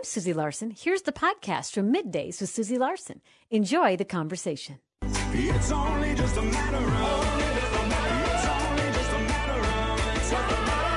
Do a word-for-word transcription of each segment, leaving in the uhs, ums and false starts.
I'm Susie Larson. Here's the podcast from Middays with Susie Larson. Enjoy the conversation. It's only just a matter of, it's only just a matter of, it's a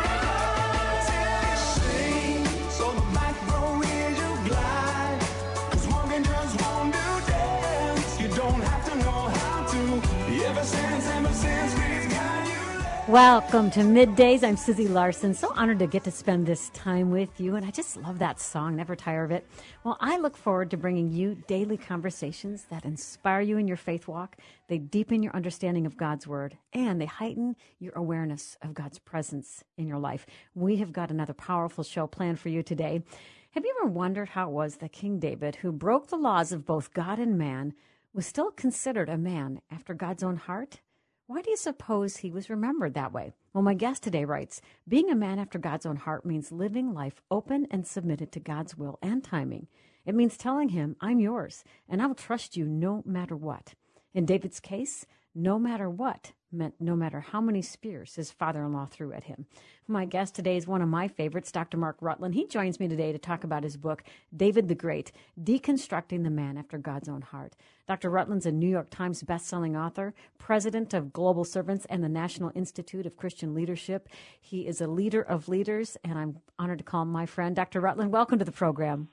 matter of, sing, so the back row is you glide, 'cause walking just won't do dance, you don't have to know how to, ever since, ever since, please guide you. Welcome to Middays. I'm Susie Larson. So honored to get to spend this time with you, and I just love that song, never tire of it. Well, I look forward to bringing you daily conversations that inspire you in your faith walk, they deepen your understanding of God's Word, and they heighten your awareness of God's presence in your life. We have got another powerful show planned for you today. Have you ever wondered how it was that King David, who broke the laws of both God and man, was still considered a man after God's own heart? Why do you suppose he was remembered that way? Well, my guest today writes, being a man after God's own heart means living life open and submitted to God's will and timing. It means telling him, I'm yours, and I will trust you no matter what. In David's case, no matter what meant no matter how many spears his father-in-law threw at him. My guest today is one of my favorites, Doctor Mark Rutland. He joins me today to talk about his book, David the Great, Deconstructing the Man After God's Own Heart. Doctor Rutland's a New York Times bestselling author, president of Global Servants and the National Institute of Christian Leadership. He is a leader of leaders, and I'm honored to call him my friend. Doctor Rutland, welcome to the program.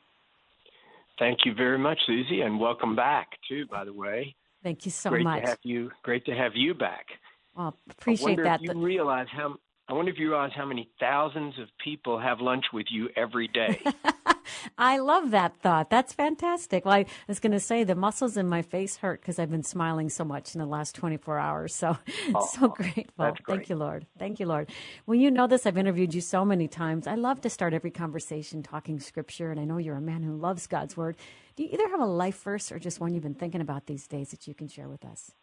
Thank you very much, Susie, and welcome back, too, by the way. Thank you so great much. To have you, great to have you back. Well, appreciate I wonder that. If you realize how, I wonder if you realize how many thousands of people have lunch with you every day. I love that thought. That's fantastic. Well, I was going to say the muscles in my face hurt because I've been smiling so much in the last twenty-four hours. So, oh, so grateful. That's great. Thank you, Lord. Thank you, Lord. Well, you know this. I've interviewed you so many times. I love to start every conversation talking Scripture, and I know you're a man who loves God's Word. Do you either have a life verse or just one you've been thinking about these days that you can share with us?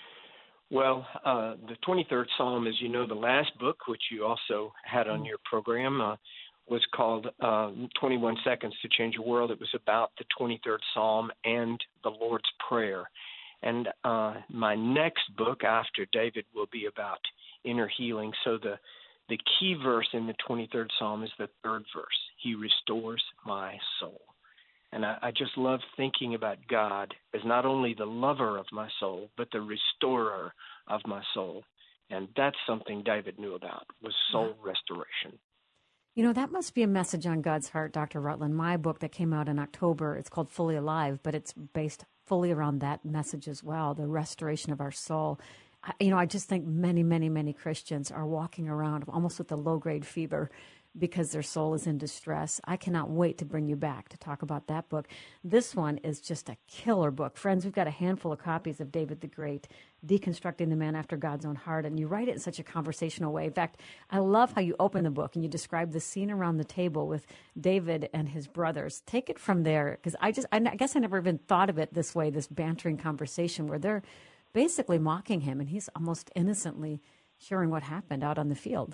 Well, uh, the twenty-third Psalm, as you know, the last book, which you also had on your program, uh, was called uh, twenty-one Seconds to Change Your World. It was about the twenty-third Psalm and the Lord's Prayer. And uh, my next book after David will be about inner healing. So the, the key verse in the twenty-third Psalm is the third verse. He restores my soul. And I, I just love thinking about God as not only the lover of my soul, but the restorer of my soul. And that's something David knew about, was soul yeah. restoration. You know, that must be a message on God's heart, Doctor Rutland. My book that came out in October, it's called Fully Alive, but it's based fully around that message as well, the restoration of our soul. I, you know, I just think many, many, many Christians are walking around almost with a low-grade fever because their soul is in distress. I cannot wait to bring you back to talk about that book. This one is just a killer book. Friends, we've got a handful of copies of David the Great, Deconstructing the Man After God's Own Heart, and you write it in such a conversational way. In fact, I love how you open the book and you describe the scene around the table with David and his brothers. Take it from there, because I just, I guess I never even thought of it this way, this bantering conversation where they're basically mocking him, and he's almost innocently sharing what happened out on the field.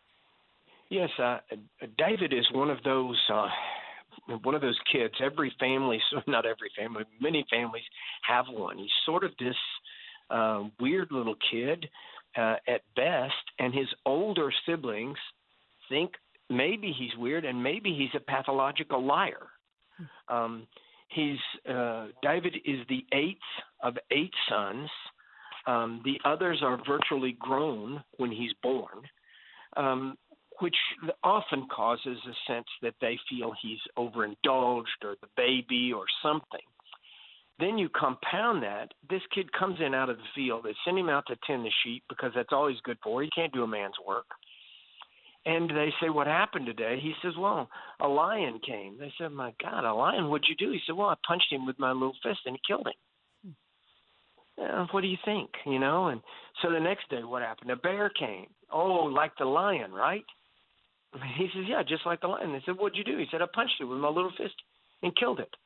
Yes, uh, David is one of those uh, one of those kids. Every family, so not every family, many families have one. He's sort of this uh, weird little kid uh, at best, and his older siblings think maybe he's weird and maybe he's a pathological liar. Um, he's uh, David is the eighth of eight sons. Um, the others are virtually grown when he's born. Um, which often causes a sense that they feel he's overindulged or the baby or something. Then you compound that. This kid comes in out of the field. They send him out to tend the sheep because that's all he's good for. He can't do a man's work. And they say, what happened today? He says, well, a lion came. They said, my God, a lion, what'd you do? He said, well, I punched him with my little fist and he killed him. Uh, what do you think, you know? And so the next day, what happened? A bear came. Oh, like the lion, right? He says, yeah, just like the lion. They said, what'd you do? He said, I punched it with my little fist and killed it.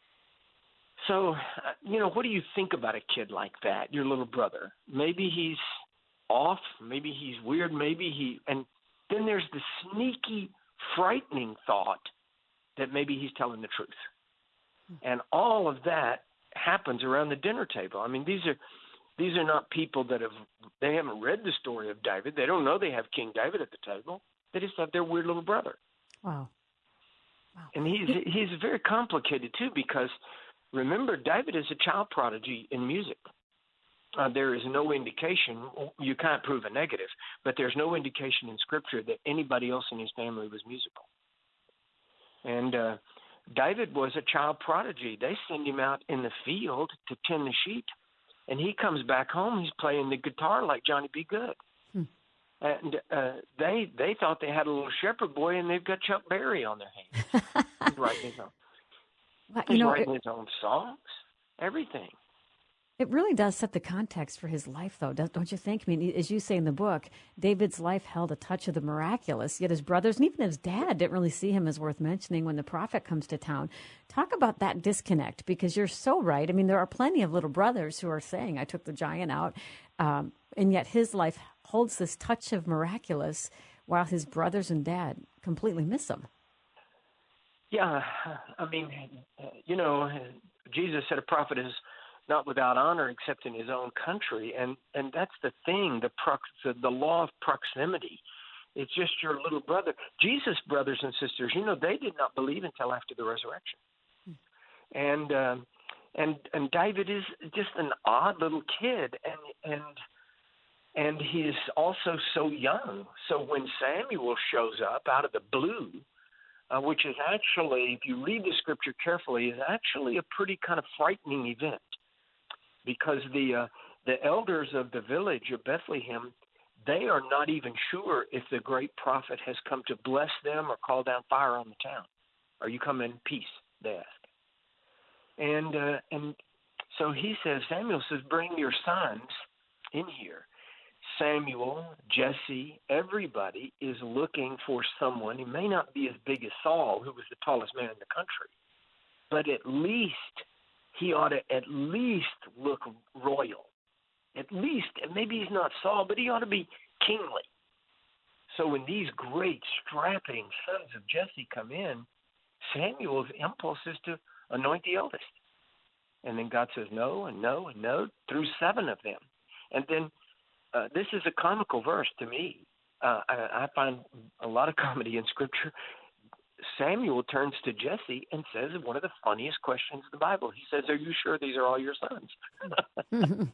So, uh, you know, what do you think about a kid like that, your little brother? Maybe he's off. Maybe he's weird. Maybe he – and then there's the sneaky, frightening thought that maybe he's telling the truth. And all of that happens around the dinner table. I mean, these are these are not people that have – they haven't read the story of David. They don't know they have King David at the table. They just have their weird little brother. Wow. Wow. And he's he's very complicated too, because remember, David is a child prodigy in music. Uh, there is no indication, you can't prove a negative, but there's no indication in Scripture that anybody else in his family was musical. And uh, David was a child prodigy. They send him out in the field to tend the sheep, and he comes back home, he's playing the guitar like Johnny B. Good. Hmm. And uh, they they thought they had a little shepherd boy, and they've got Chuck Berry on their hands. He's writing his own, well, he's you know, writing it, his own songs, everything. It really does set the context for his life, though, don't you think? I mean, as you say in the book, David's life held a touch of the miraculous, yet his brothers and even his dad didn't really see him as worth mentioning when the prophet comes to town. Talk about that disconnect, because you're so right. I mean, there are plenty of little brothers who are saying, I took the giant out, um, and yet his life holds this touch of miraculous while his brothers and dad completely miss him. Yeah, I mean, you know, Jesus said a prophet is not without honor except in his own country. And, and that's the thing, the, prox- the the law of proximity. It's just your little brother. Jesus' brothers and sisters, you know, they did not believe until after the resurrection. Hmm. And um, and and David is just an odd little kid, and and and he's also so young. So when Samuel shows up out of the blue, uh, which is actually, if you read the Scripture carefully, is actually a pretty kind of frightening event. Because the uh, the elders of the village of Bethlehem, they are not even sure if the great prophet has come to bless them or call down fire on the town. Are you come in peace? They ask. And uh, and so he says, Samuel says, bring your sons in here. Samuel, Jesse, everybody is looking for someone. He may not be as big as Saul, who was the tallest man in the country, but at least he ought to at least look royal. At least, and maybe he's not Saul, but he ought to be kingly. So when these great, strapping sons of Jesse come in, Samuel's impulse is to anoint the eldest. And then God says no and no and no through seven of them. And then uh, this is a comical verse to me. Uh, I, I find a lot of comedy in Scripture. Samuel turns to Jesse and says one of the funniest questions in the Bible. He says, are you sure these are all your sons?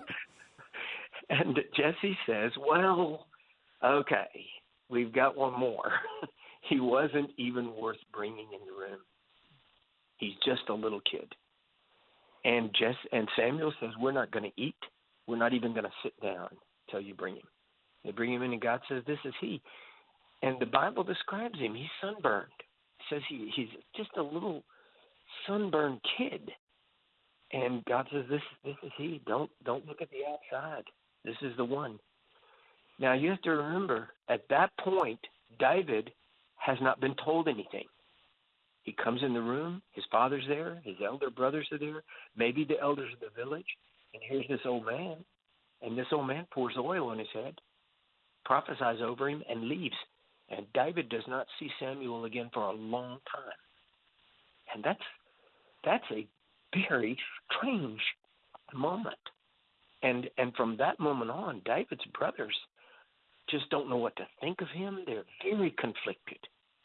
And Jesse says, well, okay, we've got one more. He wasn't even worth bringing in the room. He's just a little kid. And Jess, and Samuel says, we're not going to eat. We're not even going to sit down till you bring him. They bring him in, and God says, this is he. And the Bible describes him. He's sunburned. It says he, he's just a little sunburned kid. And God says, this, this is he. Don't, don't look at the outside. This is the one. Now, you have to remember, at that point, David has not been told anything. He comes in the room. His father's there. His elder brothers are there. Maybe the elders of the village. And here's this old man. And this old man pours oil on his head, prophesies over him, and leaves. And David does not see Samuel again for a long time. And that's that's a very strange moment. And and from that moment on, David's brothers just don't know what to think of him. They're very conflicted.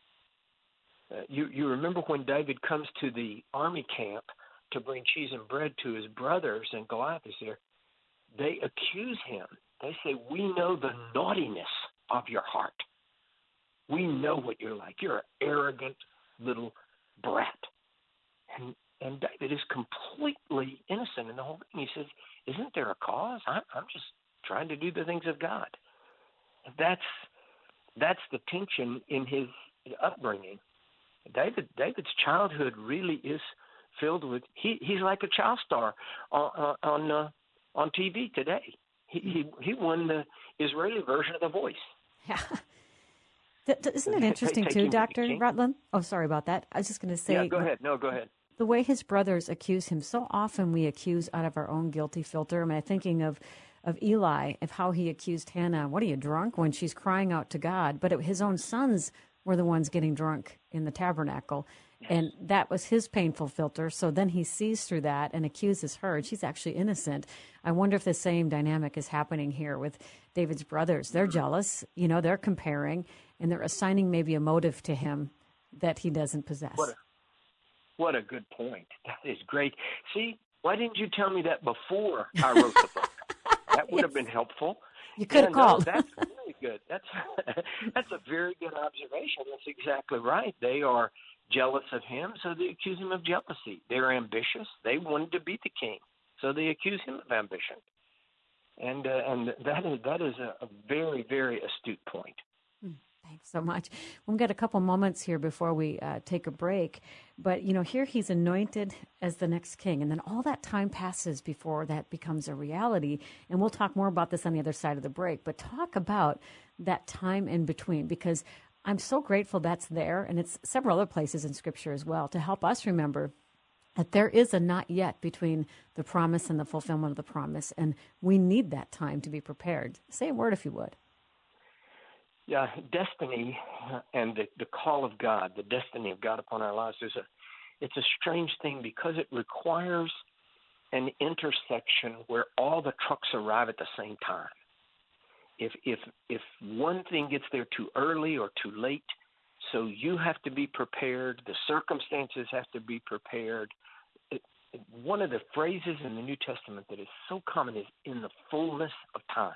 Uh, you, you remember when David comes to the army camp to bring cheese and bread to his brothers, and Goliath is there. They accuse him. They say, we know the naughtiness of your heart. We know what you're like. You're an arrogant little brat. And and David is completely innocent in the whole thing. He says, isn't there a cause? I'm, I'm just trying to do the things of God. That's that's the tension in his upbringing. David David's childhood really is filled with. He he's like a child star on on uh, on T V today. He, he he won the Israeli version of The Voice. Yeah. Isn't it interesting too, Doctor Rutland? Oh, sorry about that. I was just going to say. Yeah, go ahead. No, go ahead. The way his brothers accuse him, so often we accuse out of our own guilty filter. I mean, I'm thinking of, of Eli, of how he accused Hannah, what are you, drunk, when she's crying out to God. But it, his own sons were the ones getting drunk in the tabernacle. Yes. And that was his painful filter. So then he sees through that and accuses her, and she's actually innocent. I wonder if the same dynamic is happening here with David's brothers. They're jealous, you know, they're comparing, and they're assigning maybe a motive to him that he doesn't possess. What a, what a good point. That is great. See, why didn't you tell me that before I wrote the book? That would have been helpful. You could have yeah, called. No, that's really good. That's that's a very good observation. That's exactly right. They are jealous of him, so they accuse him of jealousy. They're ambitious. They wanted to be the king, so they accuse him of ambition. And uh, and that is that is a, a very, very astute point. Thanks so much. We've got a couple moments here before we uh, take a break. But, you know, here he's anointed as the next king. And then all that time passes before that becomes a reality. And we'll talk more about this on the other side of the break. But talk about that time in between, because I'm so grateful that's there. And it's several other places in Scripture as well to help us remember that there is a not yet between the promise and the fulfillment of the promise. And we need that time to be prepared. Say a word if you would. Yeah, destiny and the, the call of God, the destiny of God upon our lives is a, it's a strange thing because it requires an intersection where all the trucks arrive at the same time. If if if one thing gets there too early or too late, so you have to be prepared. The circumstances have to be prepared. It, it, one of the phrases in the New Testament that is so common is "in the fullness of time,"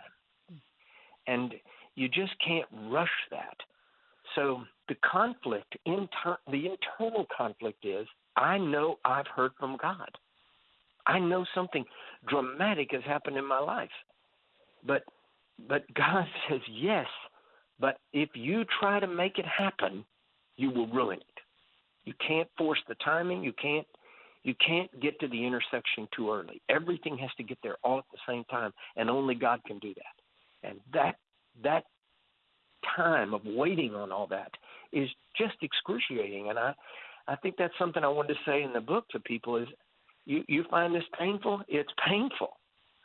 and you just can't rush that. So the conflict, inter- the internal conflict is, I know I've heard from God. I know something dramatic has happened in my life. But but God says yes, but if you try to make it happen, you will ruin it. You can't force the timing. You can't you can't get to the intersection too early. Everything has to get there all at the same time, and only God can do that. And that that time of waiting on all that is just excruciating. And I, I think that's something I wanted to say in the book to people is you, you find this painful? It's painful.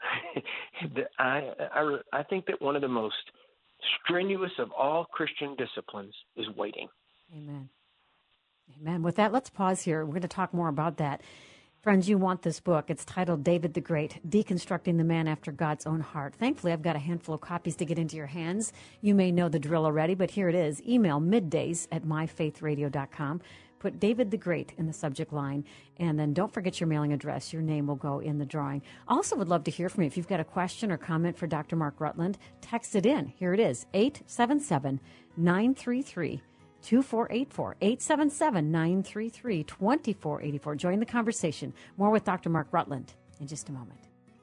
I, I, I think that one of the most strenuous of all Christian disciplines is waiting. Amen. Amen. With that, let's pause here. We're going to talk more about that. Friends, you want this book. It's titled David the Great, Deconstructing the Man After God's Own Heart. Thankfully, I've got a handful of copies to get into your hands. You may know the drill already, but here it is. Email middays at my faith radio dot com. Put David the Great in the subject line, and then don't forget your mailing address. Your name will go in the drawing. Also would love to hear from you. If you've got a question or comment for Doctor Mark Rutland, text it in. Here it is, eight seven seven, nine three three, two four eight four, eight seven seven, nine three three, two four eight four. Join the conversation. More with Doctor Mark Rutland in just a moment.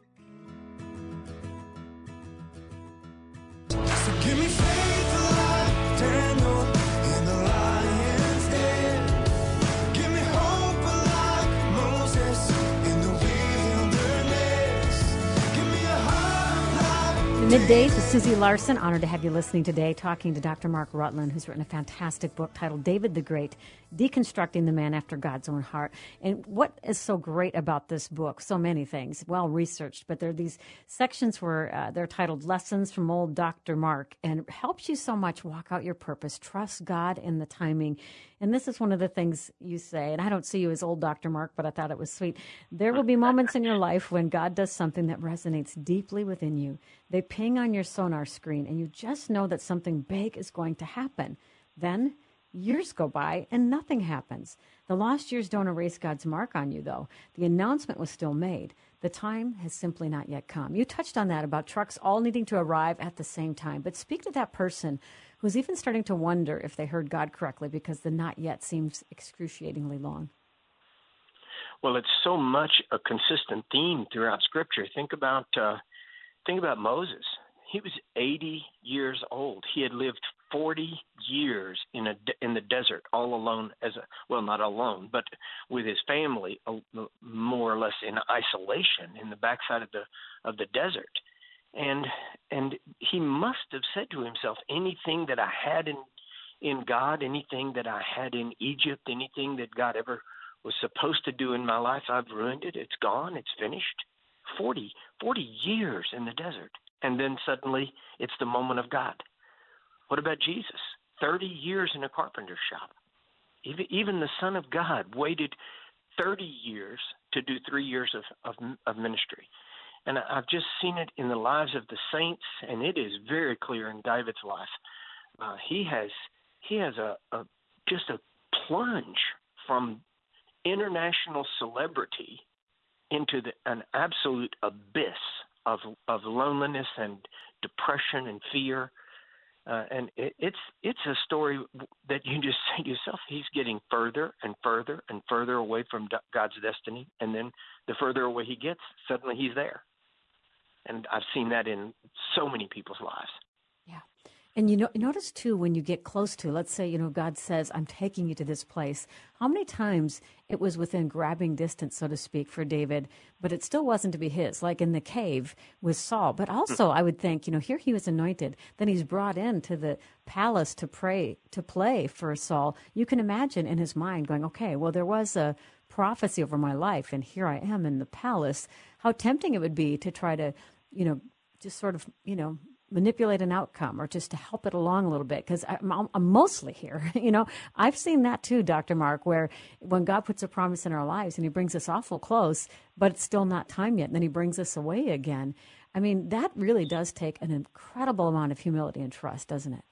So give me faith like Daniel in the lion's den. Give me hope like Moses in the wilderness. Give me a heart like Middays with Susie Larson. Honored to have you listening today, talking to Doctor Mark Rutland, who's written a fantastic book titled David the Great, Deconstructing the Man After God's Own Heart. And what is so great about this book? So many things, well researched, but there are these sections where uh, they're titled Lessons from Old Doctor Mark, and it helps you so much walk out your purpose, trust God in the timing. And this is one of the things you say, and I don't see you as old Doctor Mark, but I thought it was sweet. There will be moments in your life when God does something that resonates deeply within you. They ping on your sonar screen, and you just know that something big is going to happen. Then years go by, and nothing happens. The lost years don't erase God's mark on you, though. The announcement was still made. The time has simply not yet come. You touched on that about trucks all needing to arrive at the same time. But speak to that person who's even starting to wonder if they heard God correctly because the not yet seems excruciatingly long. Well, it's so much a consistent theme throughout Scripture. Think about uh, think about Moses. He was eighty years old. He had lived forty years in a in the desert, all alone as a well, not alone, but with his family, more or less in isolation in the backside of the of the desert. And and he must have said to himself, anything that I had in in God, anything that I had in Egypt, anything that God ever was supposed to do in my life, I've ruined it. It's gone. It's finished. forty, forty years in the desert. And then suddenly it's the moment of God. What about Jesus? thirty years in a carpenter shop. Even, even the Son of God waited thirty years to do three years of, of, of ministry. And I've just seen it in the lives of the saints, and it is very clear in David's life. Uh, he has he has a, a just a plunge from international celebrity into the, an absolute abyss of of loneliness and depression and fear. Uh, and it, it's it's a story that you just say to yourself, he's getting further and further and further away from God's destiny. And then the further away he gets, suddenly he's there. And I've seen that in so many people's lives. Yeah. And you know, notice, too, when you get close to, let's say, you know, God says, I'm taking you to this place. How many times it was within grabbing distance, so to speak, for David, but it still wasn't to be his, like in the cave with Saul. But also, I would think, you know, here he was anointed. Then he's brought into the palace to pray, to play for Saul. You can imagine in his mind going, okay, well, there was a prophecy over my life, and here I am in the palace. How tempting it would be to try to, you know, just sort of, you know, manipulate an outcome or just to help it along a little bit, because I'm, I'm mostly here. You know, I've seen that too, Doctor Mark, where when God puts a promise in our lives and he brings us awful close, but it's still not time yet, and then he brings us away again. I mean, that really does take an incredible amount of humility and trust, doesn't it?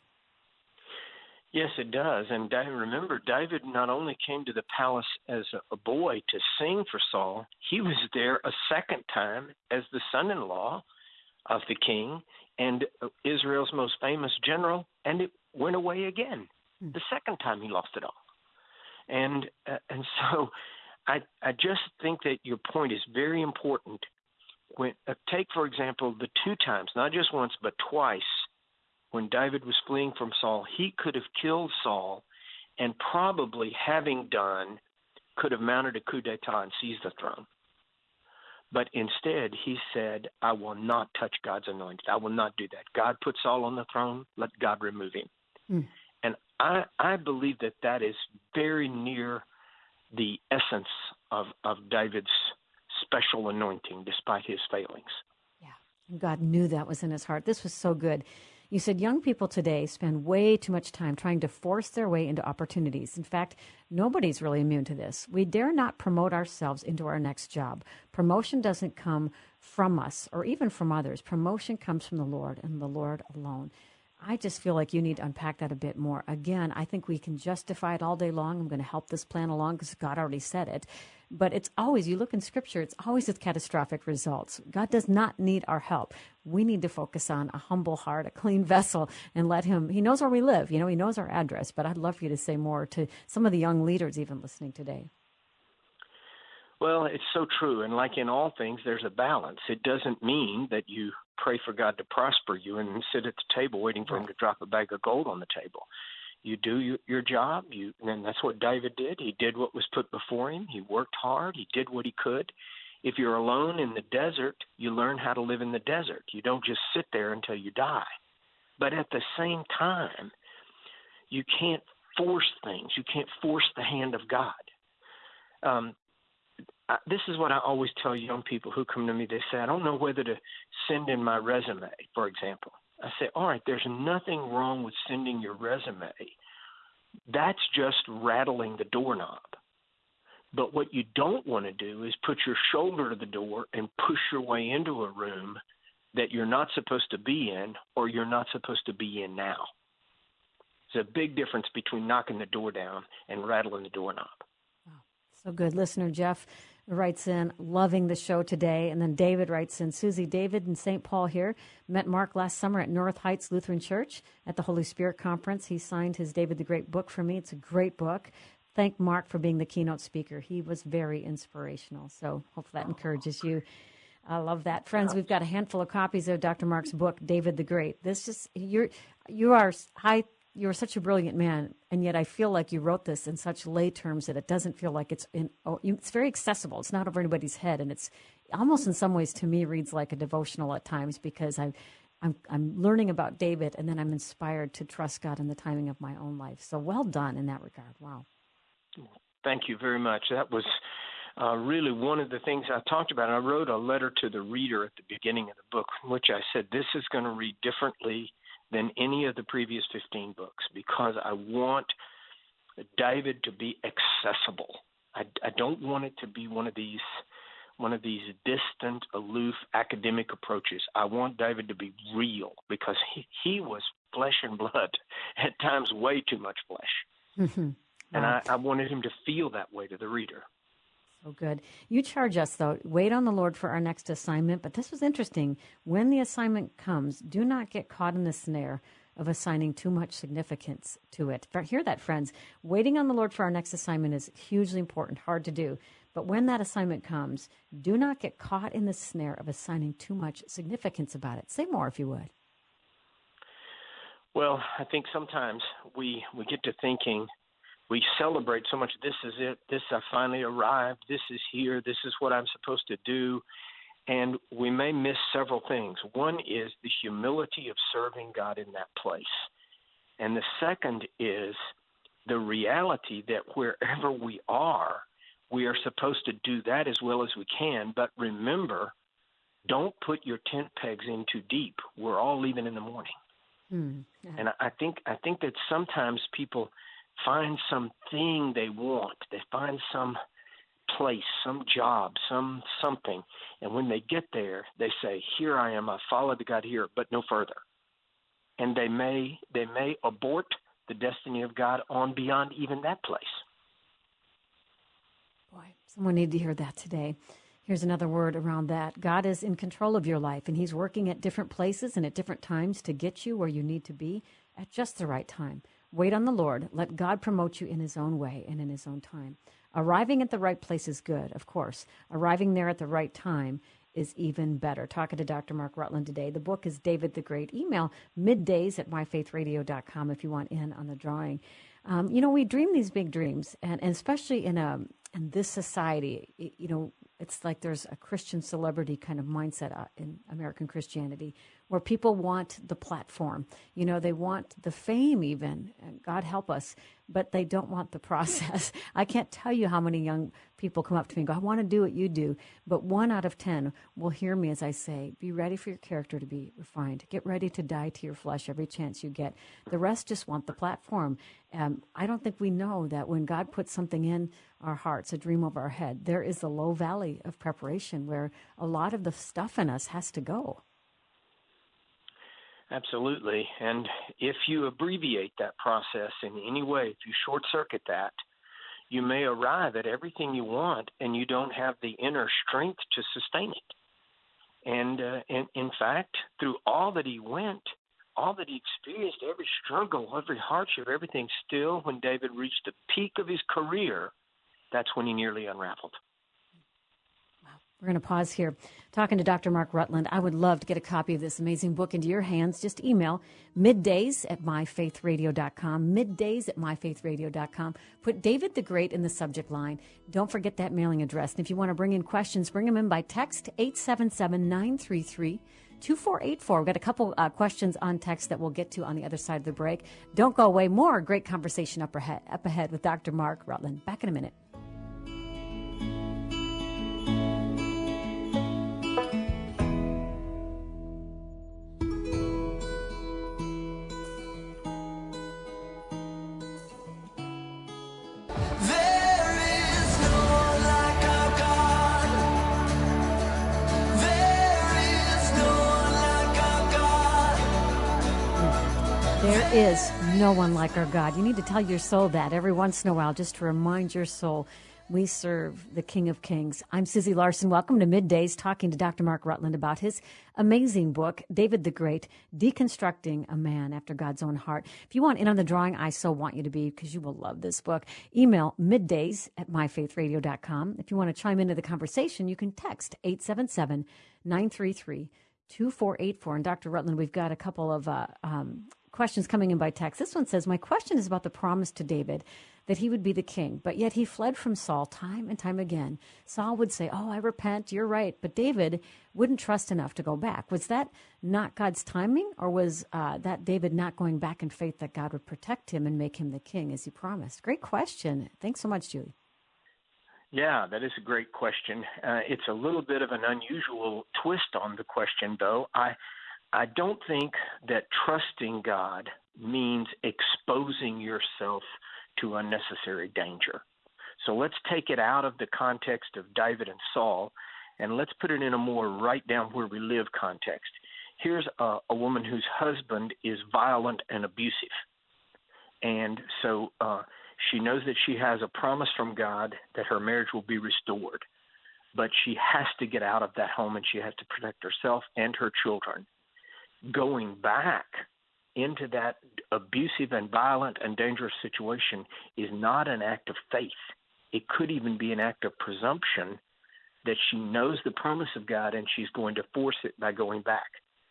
Yes, it does. And remember, David not only came to the palace as a boy to sing for Saul, he was there a second time as the son-in-law of the king and Israel's most famous general, and it went away again. Hmm. The second time he lost it all. And uh, and so I I just think that your point is very important. When uh, take, for example, the two times, not just once, but twice, when David was fleeing from Saul, he could have killed Saul and probably, having done, could have mounted a coup d'etat and seized the throne. But instead, he said, I will not touch God's anointed. I will not do that. God put Saul on the throne. Let God remove him. Mm. And I, I believe that that is very near the essence of, of David's special anointing, despite his failings. Yeah, God knew that was in his heart. This was so good. You said young people today spend way too much time trying to force their way into opportunities. In fact, nobody's really immune to this. We dare not promote ourselves into our next job. Promotion doesn't come from us or even from others. Promotion comes from the Lord and the Lord alone. I just feel like you need to unpack that a bit more. Again, I think we can justify it all day long. I'm going to help this plan along because God already said it. But it's always, you look in Scripture, it's always with catastrophic results. God does not need our help. We need to focus on a humble heart, a clean vessel, and let him, he knows where we live. You know, he knows our address. But I'd love for you to say more to some of the young leaders even listening today. Well, it's so true. And like in all things, there's a balance. It doesn't mean that you pray for God to prosper you and sit at the table waiting for him to drop a bag of gold on the table. You do your, your job, you, and that's what David did. He did what was put before him. He worked hard. He did what he could. If you're alone in the desert, you learn how to live in the desert. You don't just sit there until you die. But at the same time, you can't force things. You can't force the hand of God. Um, I, this is what I always tell young people who come to me. They say, I don't know whether to send in my resume, for example. I say, all right, there's nothing wrong with sending your resume. That's just rattling the doorknob. But what you don't want to do is put your shoulder to the door and push your way into a room that you're not supposed to be in or you're not supposed to be in now. There's a big difference between knocking the door down and rattling the doorknob. Wow. So good. Listener Jeff writes in, loving the show today. And then David writes in, Susie, David in Saint Paul here. Met Mark last summer at North Heights Lutheran Church at the Holy Spirit Conference. He signed his David the Great book for me. It's a great book. Thank Mark for being the keynote speaker. He was very inspirational. So hopefully that encourages you. I love that. Friends, we've got a handful of copies of Doctor Mark's book, David the Great. This just, you're, you are high. You're such a brilliant man, and yet I feel like you wrote this in such lay terms that it doesn't feel like it's in. Oh, you, it's very accessible. It's not over anybody's head, and it's almost in some ways to me reads like a devotional at times because I, I'm I'm learning about David, and then I'm inspired to trust God in the timing of my own life. So well done in that regard. Wow. Thank you very much. That was uh, really one of the things I talked about. I wrote a letter to the reader at the beginning of the book, in which I said this is going to read differently than any of the previous fifteen books because I want David to be accessible. I, I don't want it to be one of these one of these distant, aloof academic approaches. I want David to be real because he, he was flesh and blood, at times way too much flesh. Mm-hmm. And Wow. I, I wanted him to feel that way to the reader. So good. You charge us, though, wait on the Lord for our next assignment. But this was interesting. When the assignment comes, do not get caught in the snare of assigning too much significance to it. Hear that, friends. Waiting on the Lord for our next assignment is hugely important, hard to do. But when that assignment comes, do not get caught in the snare of assigning too much significance about it. Say more, if you would. Well, I think sometimes we, we get to thinking, we celebrate so much, this is it, this, I finally arrived, this is here, this is what I'm supposed to do, and we may miss several things. One is the humility of serving God in that place. And the second is the reality that wherever we are, we are supposed to do that as well as we can. But remember, don't put your tent pegs in too deep. We're all leaving in the morning. Mm, yeah. And I think I think that sometimes people find something they want. They find some place, some job, some something. And when they get there, they say, here I am, I followed the God here, but no further. And they may they may abort the destiny of God on beyond even that place. Boy, someone needed to hear that today. Here's another word around that. God is in control of your life, and he's working at different places and at different times to get you where you need to be at just the right time. Wait on the Lord. Let God promote you in his own way and in his own time. Arriving at the right place is good, of course. Arriving there at the right time is even better. Talking to Doctor Mark Rutland today. The book is David the Great. Email middays at my faith radio dot com if you want in on the drawing. Um, you know, we dream these big dreams, and, and especially in a in this society, it, you know, it's like there's a Christian celebrity kind of mindset in American Christianity where people want the platform. You know, they want the fame even, and God help us, but they don't want the process. I can't tell you how many young people come up to me and go, I want to do what you do. But one out of ten will hear me as I say, be ready for your character to be refined. Get ready to die to your flesh every chance you get. The rest just want the platform. Um, I don't think we know that when God puts something in our hearts, a dream over our head, there is a low valley of preparation where a lot of the stuff in us has to go. Absolutely. And if you abbreviate that process in any way, if you short-circuit that, you may arrive at everything you want and you don't have the inner strength to sustain it. And uh, in, in fact, through all that he went, all that he experienced, every struggle, every hardship, everything, still when David reached the peak of his career, that's when he nearly unraveled. We're going to pause here. Talking to Doctor Mark Rutland, I would love to get a copy of this amazing book into your hands. Just email middays at my faith radio dot com, middays at my faith radio dot com. Put David the Great in the subject line. Don't forget that mailing address. And if you want to bring in questions, bring them in by text, eight seven seven, nine three three, two four eight four. We've got a couple uh, questions on text that we'll get to on the other side of the break. Don't go away. More great conversation up ahead, up ahead with Doctor Mark Rutland. Back in a minute. There is no one like our God. You need to tell your soul that every once in a while, just to remind your soul we serve the King of Kings. I'm Susie Larson. Welcome to Middays, talking to Doctor Mark Rutland about his amazing book, David the Great, Deconstructing a Man After God's Own Heart. If you want in on the drawing, I so want you to be, because you will love this book. Email middays at my faith radio dot com. If you want to chime into the conversation, you can text eight seven seven, nine three three, two four eight four. And Doctor Rutland, we've got a couple of uh, um, questions coming in by text. This one says, my question is about the promise to David that he would be the king, but yet he fled from Saul time and time again. Saul would say, oh, I repent, you're right. But David wouldn't trust enough to go back. Was that not God's timing, or was uh, that David not going back in faith that God would protect him and make him the king as he promised? Great question. Thanks so much, Julie. Yeah, that is a great question. Uh, it's a little bit of an unusual twist on the question, though. I I don't think that trusting God means exposing yourself to unnecessary danger. So let's take it out of the context of David and Saul, and let's put it in a more right down where we live context. Here's a, a woman whose husband is violent and abusive. And so uh, She knows that she has a promise from God that her marriage will be restored, but she has to get out of that home, and she has to protect herself and her children. Going back into that abusive and violent and dangerous situation is not an act of faith. It could even be an act of presumption that she knows the promise of God and she's going to force it by going back.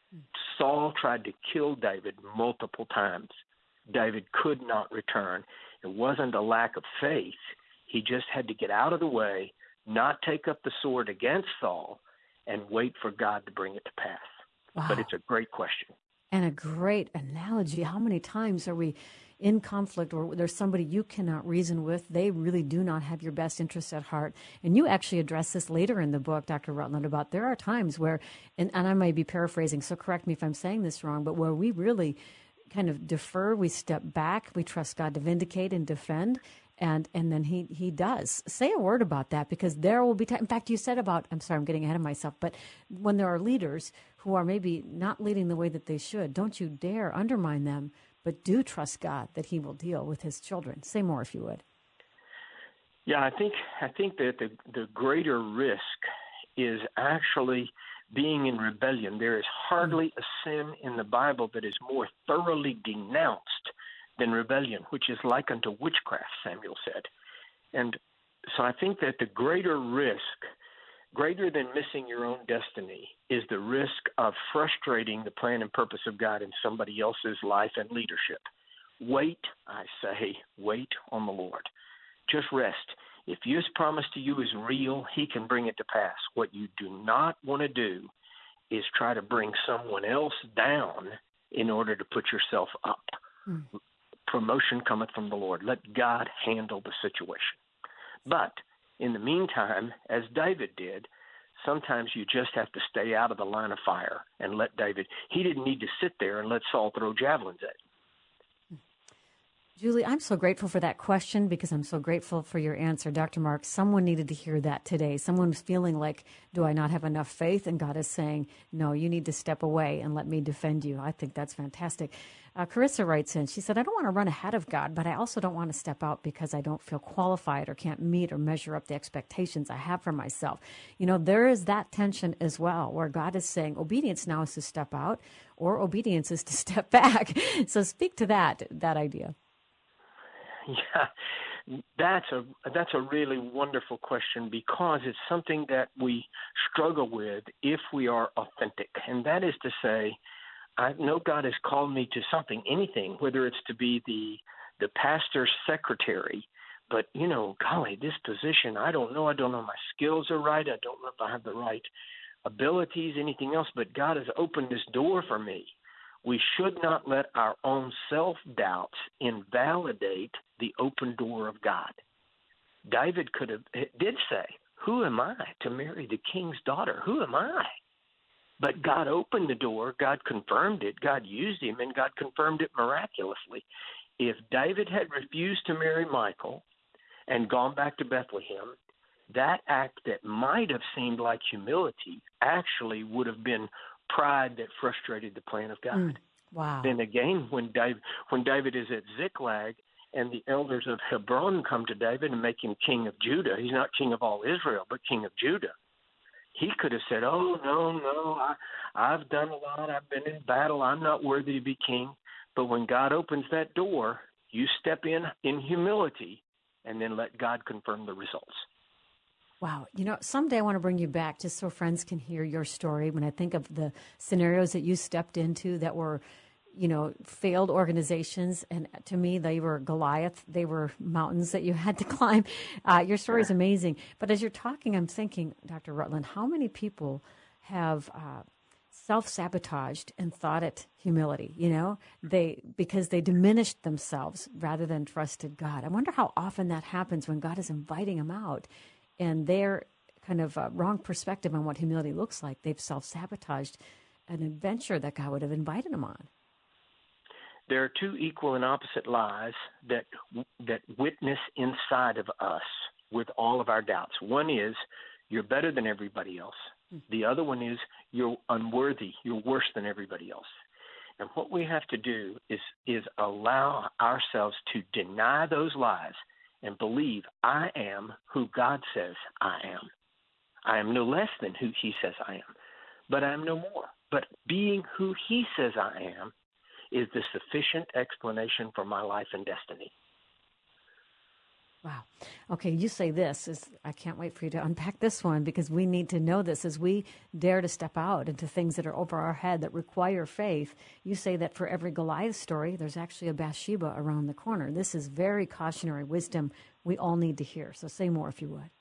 Saul tried to kill David multiple times. David could not return. It wasn't a lack of faith. He just had to get out of the way, not take up the sword against Saul, and wait for God to bring it to pass. Wow. But it's a great question. And a great analogy. How many times are we in conflict or there's somebody you cannot reason with? They really do not have your best interests at heart. And you actually address this later in the book, Doctor Rutland, about there are times where, and, and I may be paraphrasing, so correct me if I'm saying this wrong, but where we really kind of defer, we step back, we trust God to vindicate and defend, and and then he he does. Say a word about that, because there will be time. In fact, you said about, I'm sorry, I'm getting ahead of myself, but when there are leaders who are maybe not leading the way that they should, don't you dare undermine them, but do trust God that he will deal with his children. Say more if you would. Yeah, I think I think that the, the greater risk is actually being in rebellion. There is hardly a sin in the Bible that is more thoroughly denounced than rebellion, which is like unto witchcraft, Samuel said. And so I think that the greater risk, greater than missing your own destiny, is the risk of frustrating the plan and purpose of God in somebody else's life and leadership. Wait, I say, wait on the Lord. Just rest. If his promise to you is real, he can bring it to pass. What you do not want to do is try to bring someone else down in order to put yourself up. Mm. Promotion cometh from the Lord. Let God handle the situation. But in the meantime, as David did, sometimes you just have to stay out of the line of fire and let David, he didn't need to sit there and let Saul throw javelins at him. Julie, I'm so grateful for that question, because I'm so grateful for your answer. Doctor Mark, someone needed to hear that today. Someone was feeling like, do I not have enough faith? And God is saying, no, you need to step away and let me defend you. I think that's fantastic. Uh, Carissa writes in, she said, I don't want to run ahead of God, but I also don't want to step out because I don't feel qualified or can't meet or measure up the expectations I have for myself. You know, there is that tension as well, where God is saying obedience now is to step out, or obedience is to step back. So speak to that, that idea. Yeah, that's a that's a really wonderful question, because it's something that we struggle with if we are authentic. And that is to say, I know God has called me to something, anything, whether it's to be the the pastor's secretary. But, you know, golly, this position, I don't know. I don't know if my skills are right. I don't know if I have the right abilities, anything else. But God has opened this door for me. We should not let our own self-doubts invalidate the open door of God. David could have did say, who am I to marry the king's daughter? Who am I? But God opened the door. God confirmed it. God used him, and God confirmed it miraculously. If David had refused to marry Michal and gone back to Bethlehem, that act that might have seemed like humility actually would have been pride that frustrated the plan of God. Mm, wow. Then again, when David, when David is at Ziklag and the elders of Hebron come to David and make him king of Judah, he's not king of all Israel, but king of Judah. He could have said, oh, no, no, I, I've done a lot. I've been in battle. I'm not worthy to be king. But when God opens that door, you step in in humility and then let God confirm the results. Wow. You know, someday I want to bring you back just so friends can hear your story. When I think of the scenarios that you stepped into that were, you know, failed organizations, and to me, they were Goliath. They were mountains that you had to climb. Uh, your story is amazing. But as you're talking, I'm thinking, Doctor Rutland, how many people have uh, self-sabotaged and thought it humility, you know, they because they diminished themselves rather than trusted God. I wonder how often that happens when God is inviting them out. And their kind of uh, wrong perspective on what humility looks like, they've self-sabotaged an adventure that God would have invited them on. There are two equal and opposite lies that that witness inside of us with all of our doubts. One is, you're better than everybody else. Mm-hmm. The other one is, you're unworthy. You're worse than everybody else. And what we have to do is is allow ourselves to deny those lies and believe I am who God says I am. I am no less than who he says I am, but I am no more. But being who he says I am is the sufficient explanation for my life and destiny. Wow. Okay, you say this is I can't wait for you to unpack this one, because we need to know this as we dare to step out into things that are over our head that require faith. You say that for every Goliath story, there's actually a Bathsheba around the corner. This is very cautionary wisdom we all need to hear. So say more if you would.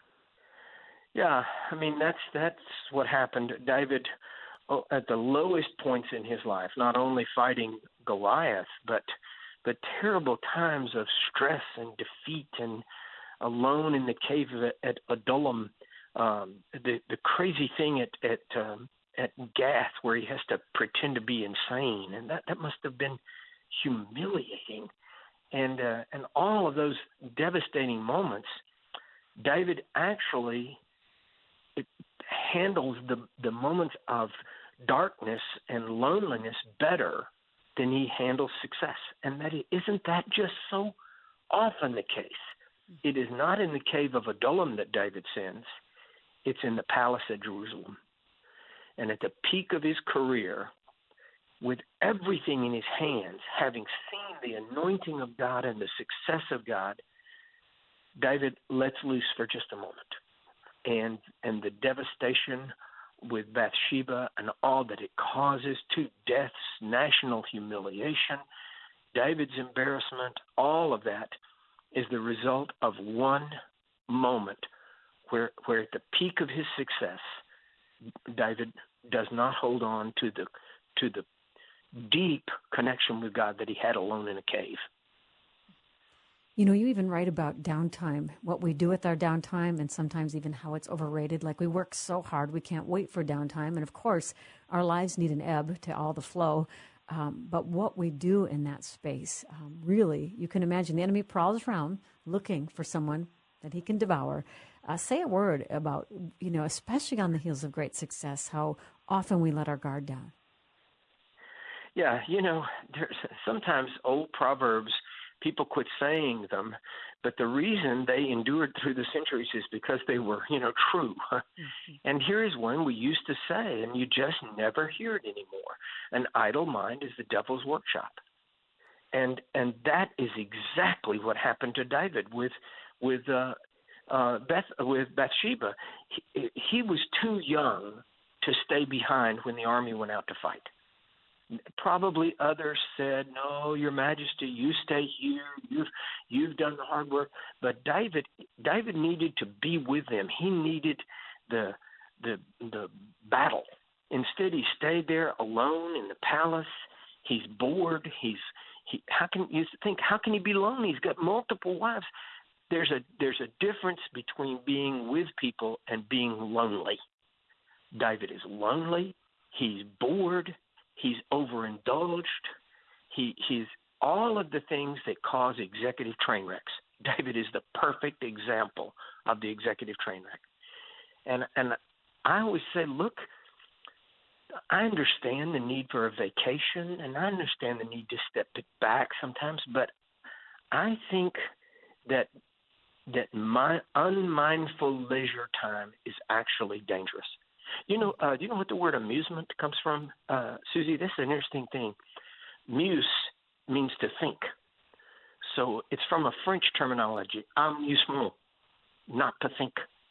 Yeah, I mean, that's that's what happened. David, oh, at the lowest points in his life, not only fighting Goliath, but the terrible times of stress and defeat and alone in the cave of, at Adullam, um, the the crazy thing at at um, at Gath where he has to pretend to be insane, and that, that must have been humiliating, and uh, and all of those devastating moments, David actually it handles the the moments of darkness and loneliness better than he handles success. And that isn't that just so often the case? It is not in the cave of Adullam that David sins. It's in the palace at Jerusalem. And at the peak of his career, with everything in his hands, having seen the anointing of God and the success of God, David lets loose for just a moment. And and the devastation with Bathsheba and all that it causes, to deaths, national humiliation, David's embarrassment, all of that is the result of one moment where where at the peak of his success, David does not hold on to the to the deep connection with God that he had alone in a cave. You know, you even write about downtime, what we do with our downtime, and sometimes even how it's overrated. Like, we work so hard, we can't wait for downtime. And of course, our lives need an ebb to all the flow. Um, but what we do in that space, um, really, you can imagine the enemy prowls around looking for someone that he can devour. Uh, say a word about, you know, especially on the heels of great success, how often we let our guard down. Yeah, you know, there's sometimes old proverbs, people quit saying them, but the reason they endured through the centuries is because they were, you know, true. Mm-hmm. And here is one we used to say, and you just never hear it anymore. An idle mind is the devil's workshop. And and that is exactly what happened to David with with uh, uh, Beth with Bathsheba. He, he was too young to stay behind when the army went out to fight. Probably others said, "No, Your Majesty, you stay here. You've you've done the hard work." But David, David needed to be with them. He needed the the the battle. Instead, he stayed there alone in the palace. He's bored. He's he. How can you think? How can he be lonely? He's got multiple wives. There's a there's a difference between being with people and being lonely. David is lonely. He's bored. He's overindulged. He, he's all of the things that cause executive train wrecks. David is the perfect example of the executive train wreck. And and I always say, look, I understand the need for a vacation, and I understand the need to step back sometimes, but I think that that my unmindful leisure time is actually dangerous. You know, uh, do you know what the word amusement comes from, uh, Susie? This is an interesting thing. Muse means to think. So it's from a French terminology, amusement, not to think.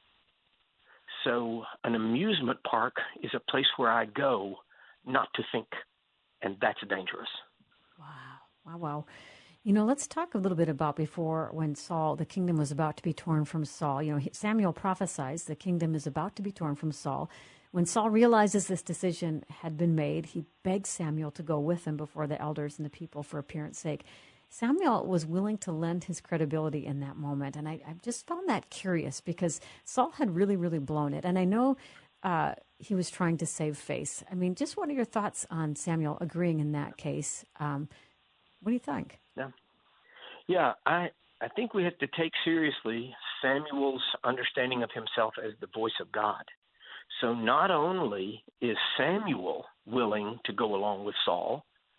So an amusement park is a place where I go not to think, and that's dangerous. Wow, wow, wow. You know, let's talk a little bit about before when Saul, the kingdom was about to be torn from Saul. You know, Samuel prophesies the kingdom is about to be torn from Saul. When Saul realizes this decision had been made, he begs Samuel to go with him before the elders and the people for appearance sake. Samuel was willing to lend his credibility in that moment. And I, I just found that curious because Saul had really, really blown it. And I know uh, he was trying to save face. I mean, just what are your thoughts on Samuel agreeing in that case? Um, what do you think? Yeah, yeah. I I think we have to take seriously Samuel's understanding of himself as the voice of God. So not only is Samuel willing to go along with Saul,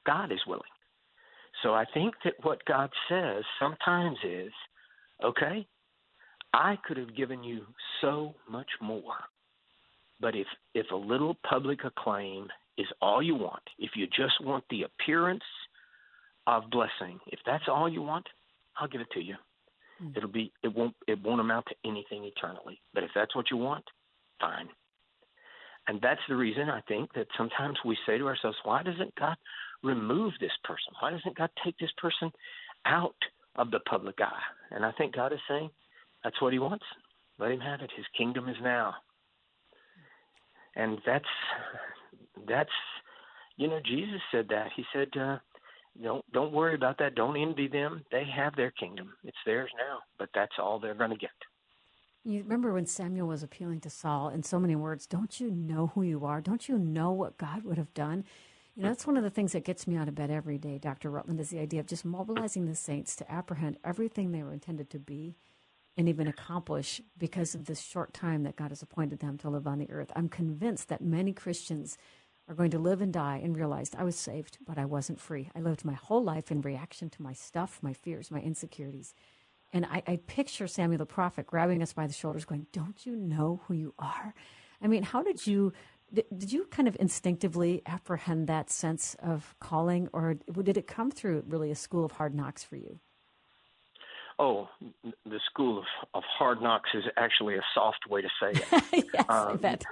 God is willing. So I think that what God says sometimes is, okay, I could have given you so much more, but if, if a little public acclaim is all you want, if you just want the appearance of blessing, if that's all you want, I'll give it to you. Mm-hmm. It'll be it won't it won't amount to anything eternally. But if that's what you want, fine. And that's the reason I think that sometimes we say to ourselves, why doesn't God remove this person? Why doesn't God take this person out of the public eye? And I think God is saying that's what he wants. Let him have it. His kingdom is now. And that's, that's you know, Jesus said that. He said, uh, don't, don't worry about that. Don't envy them. They have their kingdom. It's theirs now. But that's all they're going to get. You remember when Samuel was appealing to Saul in so many words, don't you know who you are? Don't you know what God would have done? You know, that's one of the things that gets me out of bed every day, Doctor Rutland, is the idea of just mobilizing the saints to apprehend everything they were intended to be and even accomplish because of this short time that God has appointed them to live on the earth. I'm convinced that many Christians are going to live and die and realize I was saved, but I wasn't free. I lived my whole life in reaction to my stuff, my fears, my insecurities. And I, I picture Samuel the prophet grabbing us by the shoulders going, don't you know who you are? I mean, how did you, did, did you kind of instinctively apprehend that sense of calling, or did it come through really a school of hard knocks for you? Oh, the school of, of hard knocks is actually a soft way to say it. Yes, um, I bet.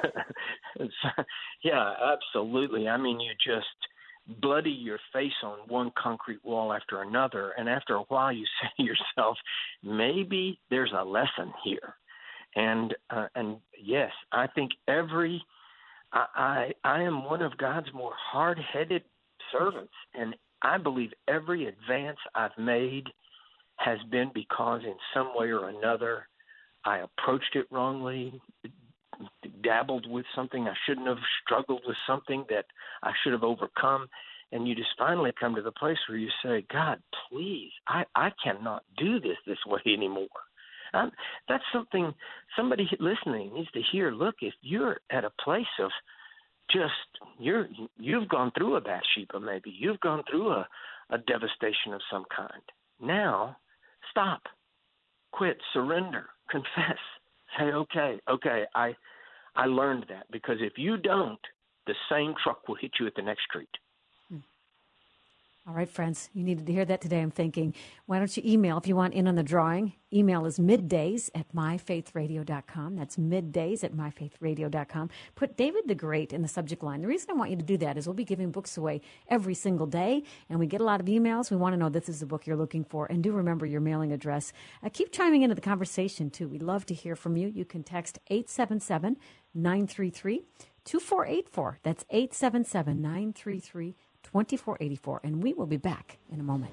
Yeah, absolutely. I mean, you just bloody your face on one concrete wall after another, and after a while you say to yourself, maybe there's a lesson here. And uh, and yes, I think every I, I I am one of God's more hard-headed servants, and I believe every advance I've made has been because in some way or another I approached it wrongly, dabbled with something I shouldn't have, struggled with something that I should have overcome, and you just finally come to the place where you say, God, please, I, I cannot do this this way anymore. Um, that's something somebody listening needs to hear. Look, if you're at a place of just, you're, you've gone through a Bathsheba maybe, you've gone through a, a devastation of some kind. Now, stop, quit, surrender, confess. Say, okay, okay, I I learned that, because if you don't, the same truck will hit you at the next street. Hmm. All right, friends, you needed to hear that today, I'm thinking. Why don't you email if you want in on the drawing? Email is middays at my faith radio dot com. That's middays at my faith radio dot com. Put David the Great in the subject line. The reason I want you to do that is we'll be giving books away every single day, and we get a lot of emails. We want to know this is the book you're looking for, and do remember your mailing address. Uh, keep chiming into the conversation, too. We'd love to hear from you. You can text eight seven seven, nine three three, two four eight four. That's eight seven seven, nine three three, two four eight four, and we will be back in a moment.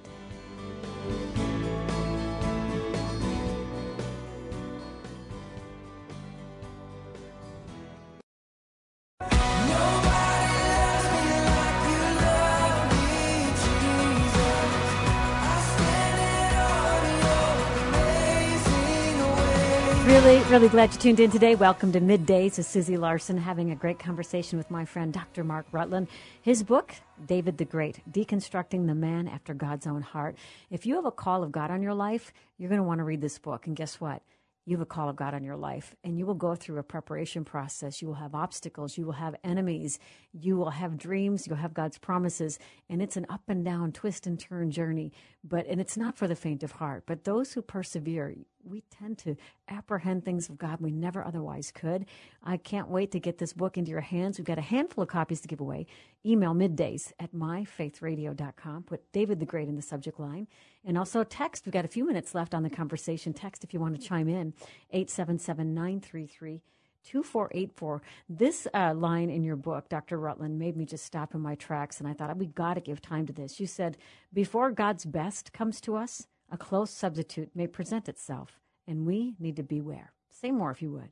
Really, really glad you tuned in today. Welcome to Middays with Susie Larson, having a great conversation with my friend, Doctor Mark Rutland. His book, David the Great, Deconstructing the Man After God's Own Heart. If you have a call of God on your life, you're going to want to read this book. And guess what? You have a call of God on your life, and you will go through a preparation process. You will have obstacles. You will have enemies. You will have dreams. You'll have God's promises, and it's an up and down, twist and turn journey. But and it's not for the faint of heart. But those who persevere, we tend to apprehend things of God we never otherwise could. I can't wait to get this book into your hands. We've got a handful of copies to give away. Email middays at my faith radio dot com. Put David the Great in the subject line. And also text. We've got a few minutes left on the conversation. Text if you want to chime in. eight seven seven, nine three three, two four eight four. This uh, line in your book, Doctor Rutland, made me just stop in my tracks, and I thought, we've got to give time to this. You said, before God's best comes to us, a close substitute may present itself, and we need to beware. Say more if you would.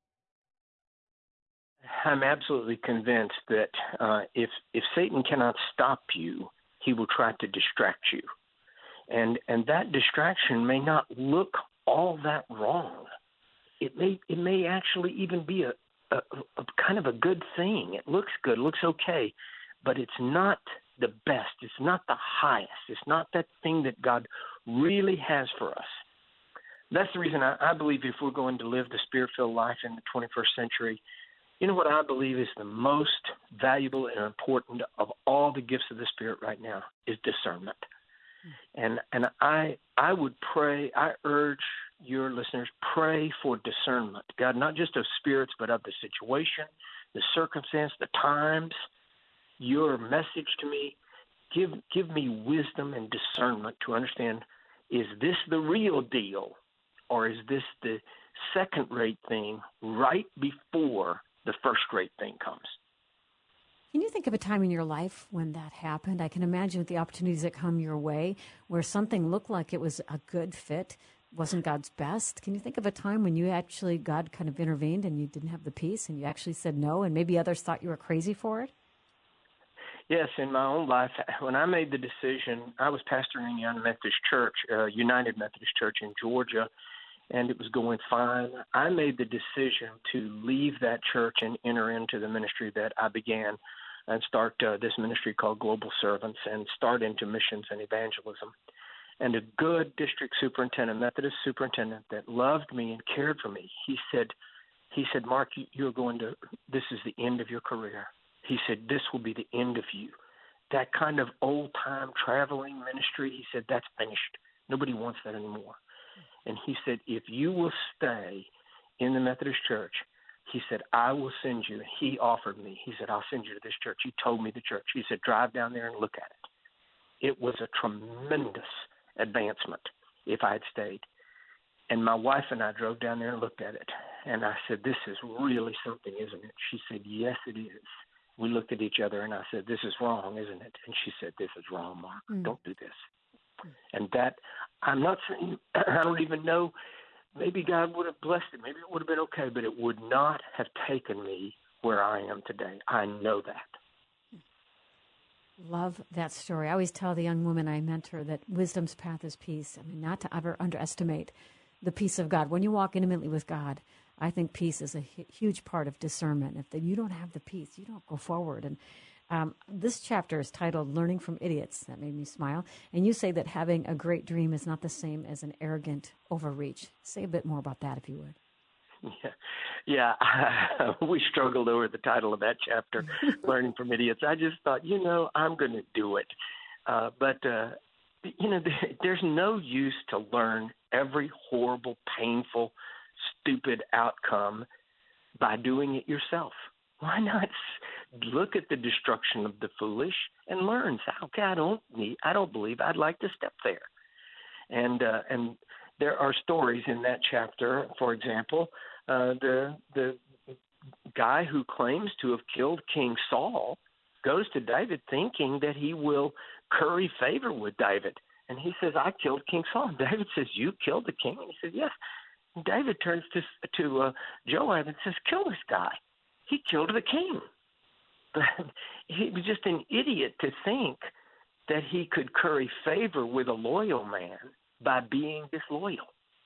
I'm absolutely convinced that uh, if if Satan cannot stop you, he will try to distract you. And and that distraction may not look all that wrong. It may it may actually even be a, a, a kind of a good thing. It looks good, looks okay, but it's not the best. It's not the highest. It's not that thing that God really has for us. That's the reason I, I believe if we're going to live the Spirit-filled life in the twenty-first century, you know what I believe is the most valuable and important of all the gifts of the Spirit right now is discernment. And and I I would pray, I urge your listeners, pray for discernment. God, not just of spirits, but of the situation, the circumstance, the times, your message to me. Give give me wisdom and discernment to understand, is this the real deal, or is this the second-rate thing right before the first-rate thing comes? Can you think of a time in your life when that happened? I can imagine with the opportunities that come your way where something looked like it was a good fit, wasn't God's best. Can you think of a time when you actually, God kind of intervened and you didn't have the peace and you actually said no and maybe others thought you were crazy for it? Yes, in my own life, when I made the decision, I was pastoring a Young Methodist Church, uh, United Methodist Church in Georgia, and it was going fine. I made the decision to leave that church and enter into the ministry that I began and start uh, this ministry called Global Servants and start into missions and evangelism. And a good district superintendent, Methodist superintendent that loved me and cared for me, he said, he said, Mark, you're going to, this is the end of your career. He said, this will be the end of you. That kind of old-time traveling ministry, he said, that's finished. Nobody wants that anymore. And he said, if you will stay in the Methodist Church, he said, I will send you. He offered me. He said, I'll send you to this church. He told me the church. He said, drive down there and look at it. It was a tremendous advancement if I had stayed. And my wife and I drove down there and looked at it. And I said, this is really something, isn't it? She said, yes, it is. We looked at each other and I said, this is wrong, isn't it? And she said, this is wrong, Mark. Mm. Don't do this. And that, I'm not saying, I don't even know, maybe God would have blessed it. Maybe it would have been okay, but it would not have taken me where I am today. I know that. Love that story. I always tell the young women I mentor that wisdom's path is peace. I mean, not to ever underestimate the peace of God. When you walk intimately with God, I think peace is a huge part of discernment. If the, you don't have the peace, you don't go forward. And um, this chapter is titled Learning from Idiots. That made me smile. And you say that having a great dream is not the same as an arrogant overreach. Say a bit more about that, if you would. Yeah, yeah. I, we struggled over the title of that chapter, Learning from Idiots. I just thought, you know, I'm going to do it. Uh, but, uh, you know, there's no use to learn every horrible, painful, stupid outcome by doing it yourself. Why not look at the destruction of the foolish and learn? Say, okay, I don't need, I don't believe I'd like to step there. And uh, and there are stories in that chapter. For example, uh, the the guy who claims to have killed King Saul goes to David thinking that he will curry favor with David, and he says, "I killed King Saul." And David says, "You killed the king?" And he says, "Yes." And David turns to to uh, Joab and says, "Kill this guy. He killed the king." But he was just an idiot to think that he could curry favor with a loyal man by being disloyal.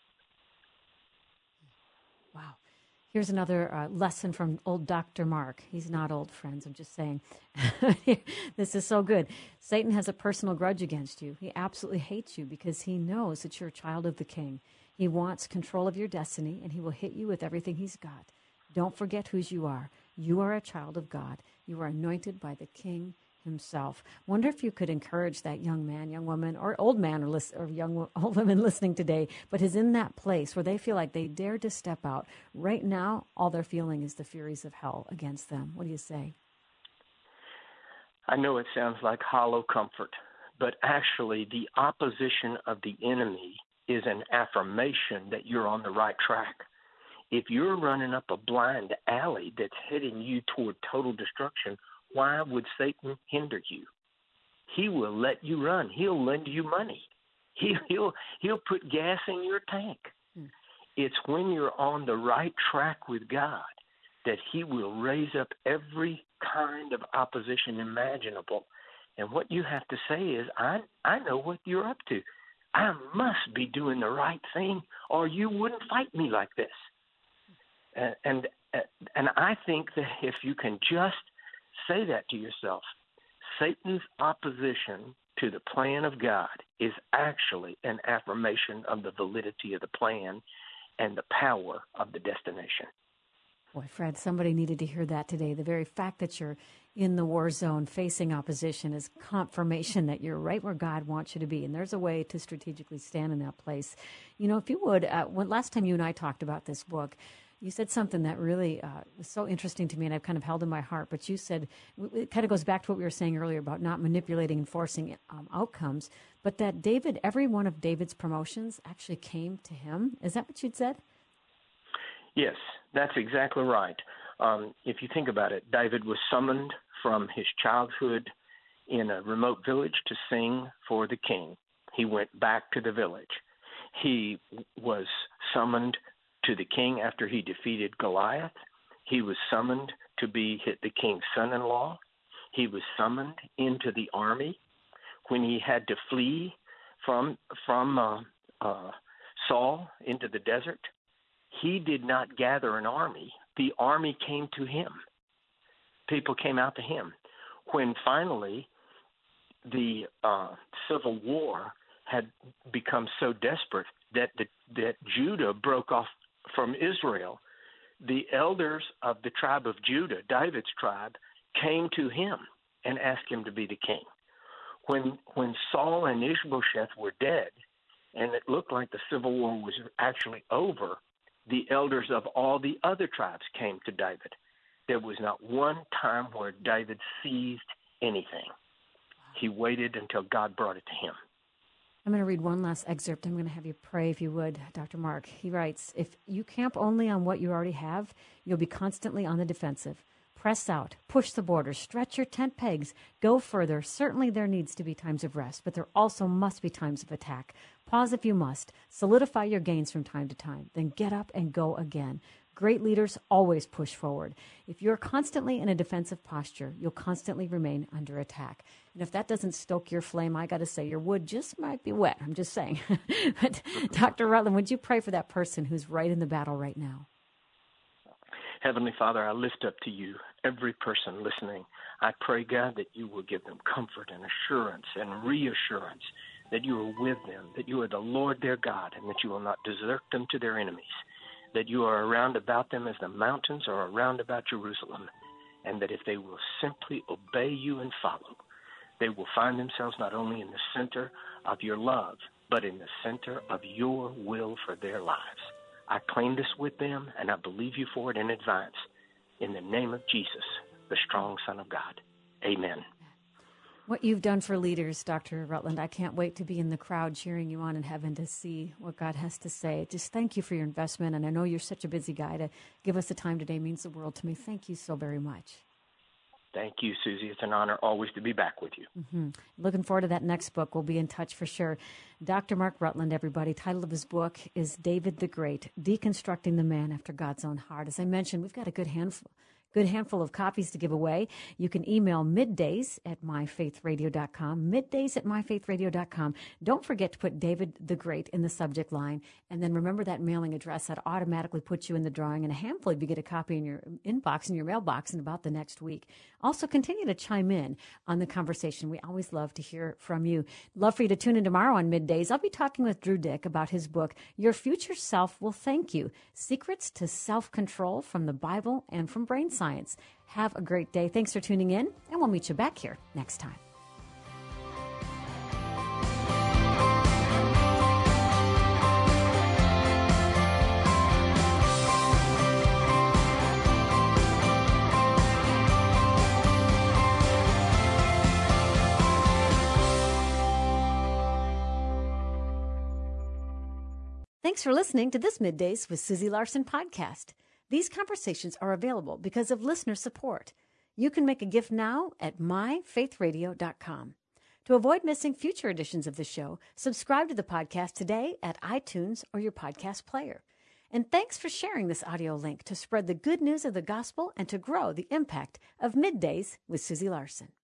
Wow. Here's another uh, lesson from old Doctor Mark. He's not old, friends. I'm just saying. This is so good. Satan has a personal grudge against you. He absolutely hates you because he knows that you're a child of the king. He wants control of your destiny, and he will hit you with everything he's got. Don't forget whose you are. You are a child of God. You are anointed by the King himself. Wonder if you could encourage that young man, young woman, or old man or, list, or young old woman listening today, but is in that place where they feel like they dare to step out. Right now, all they're feeling is the furies of hell against them. What do you say? I know it sounds like hollow comfort, but actually the opposition of the enemy is an affirmation that you're on the right track. If you're running up a blind alley that's heading you toward total destruction, why would Satan hinder you? He will let you run. He'll lend you money. He, he'll he'll put gas in your tank. Hmm. It's when you're on the right track with God that he will raise up every kind of opposition imaginable. And what you have to say is, I I know what you're up to. I must be doing the right thing, or you wouldn't fight me like this. And, and and I think that if you can just say that to yourself, Satan's opposition to the plan of God is actually an affirmation of the validity of the plan and the power of the destination. Boy, Fred, somebody needed to hear that today. The very fact that you're in the war zone facing opposition is confirmation that you're right where God wants you to be. And there's a way to strategically stand in that place. You know, if you would, uh, when, last time you and I talked about this book, you said something that really uh, was so interesting to me, and I've kind of held in my heart. But you said, it kind of goes back to what we were saying earlier about not manipulating and forcing um, outcomes, but that David, every one of David's promotions actually came to him. Is that what you'd said? Yes, that's exactly right. Um, if you think about it, David was summoned from his childhood in a remote village to sing for the king. He went back to the village. He was summoned to the king after he defeated Goliath. He was summoned to be the king's son-in-law. He was summoned into the army when he had to flee from from uh, uh, Saul into the desert. He did not gather an army. The army came to him. People came out to him. When finally the uh, civil war had become so desperate that the, that Judah broke off from Israel, the elders of the tribe of Judah, David's tribe, came to him and asked him to be the king. When when Saul and Ishbosheth were dead, and it looked like the civil war was actually over, the elders of all the other tribes came to David. There was not one time where David seized anything. He waited until God brought it to him. I'm going to read one last excerpt. I'm going to have you pray, if you would, Doctor Mark. He writes, if you camp only on what you already have, you'll be constantly on the defensive. Press out, push the borders, stretch your tent pegs, go further. Certainly there needs to be times of rest, but there also must be times of attack. Pause if you must. Solidify your gains from time to time. Then get up and go again. Great leaders always push forward. If you're constantly in a defensive posture, you'll constantly remain under attack. And if that doesn't stoke your flame, I got to say your wood just might be wet. I'm just saying. But Doctor Rutland, would you pray for that person who's right in the battle right now? Heavenly Father, I lift up to you every person listening. I pray, God, that you will give them comfort and assurance and reassurance that you are with them, that you are the Lord their God, and that you will not desert them to their enemies, that you are around about them as the mountains are around about Jerusalem, and that if they will simply obey you and follow, they will find themselves not only in the center of your love, but in the center of your will for their lives. I claim this with them, and I believe you for it in advance. In the name of Jesus, the strong Son of God. Amen. What you've done for leaders, Doctor Rutland, I can't wait to be in the crowd cheering you on in heaven to see what God has to say. Just thank you for your investment, and I know you're such a busy guy. To give us the time today means the world to me. Thank you so very much. Thank you, Susie. It's an honor always to be back with you. Mm-hmm. Looking forward to that next book. We'll be in touch for sure. Doctor Mark Rutland, everybody. Title of his book is David the Great, Deconstructing the Man After God's Own Heart. As I mentioned, we've got a good handful. Good handful of copies to give away. You can email middays at my faith radio dot com, middays at my faith radio dot com. Don't forget to put David the Great in the subject line. And then remember that mailing address. That automatically puts you in the drawing. And a handful of you get a copy in your inbox, in your mailbox in about the next week. Also, continue to chime in on the conversation. We always love to hear from you. Love for you to tune in tomorrow on Middays. I'll be talking with Drew Dick about his book, Your Future Self Will Thank You, Secrets to Self-Control from the Bible and from Brain Science. Science. Have a great day. Thanks for tuning in, and we'll meet you back here next time. Thanks for listening to this Middays with Susie Larson podcast. These conversations are available because of listener support. You can make a gift now at my faith radio dot com. To avoid missing future editions of the show, subscribe to the podcast today at iTunes or your podcast player. And thanks for sharing this audio link to spread the good news of the gospel and to grow the impact of Middays with Susie Larson.